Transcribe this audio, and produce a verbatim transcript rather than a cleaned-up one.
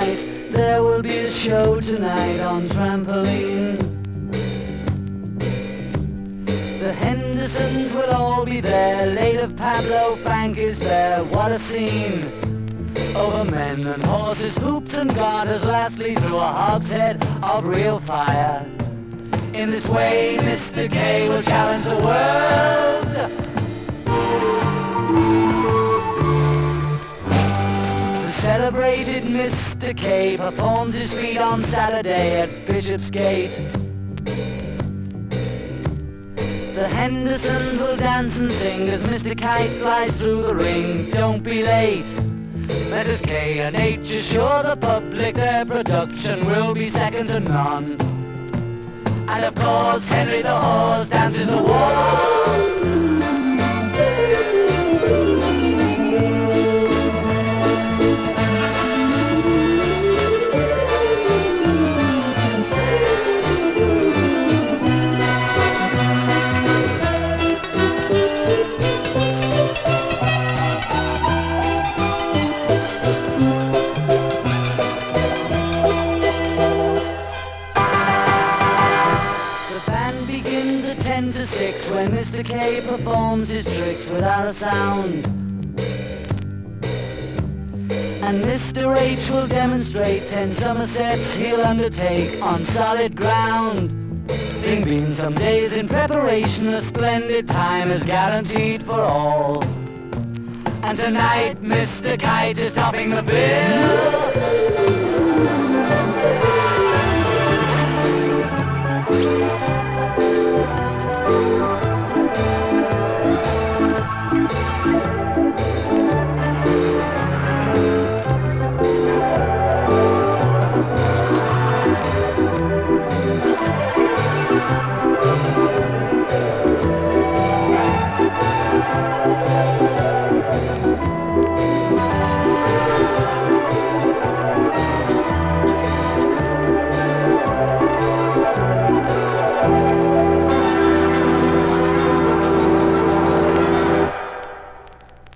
right, there will be a show tonight on trampoline. The Hendersons will all be there, late of Pablo Frank is there, what a scene. Over men and horses, hoops and garters, lastly through a hogshead of real fire. In this way, Mister K will challenge the world. The celebrated Mister K performs his feat on Saturday at Bishopsgate. The Hendersons will dance and sing as Mister Kite flies through the ring. Don't be late. Missus K and H assure the public their production will be second to none. And of course Henry the Horse dances the waltz. ten to six when Mister K performs his tricks without a sound. And Mister H will demonstrate ten Somersets he'll undertake on solid ground. Being been some days in preparation, a splendid time is guaranteed for all. And tonight Mister Kite is topping the bill. Thank you.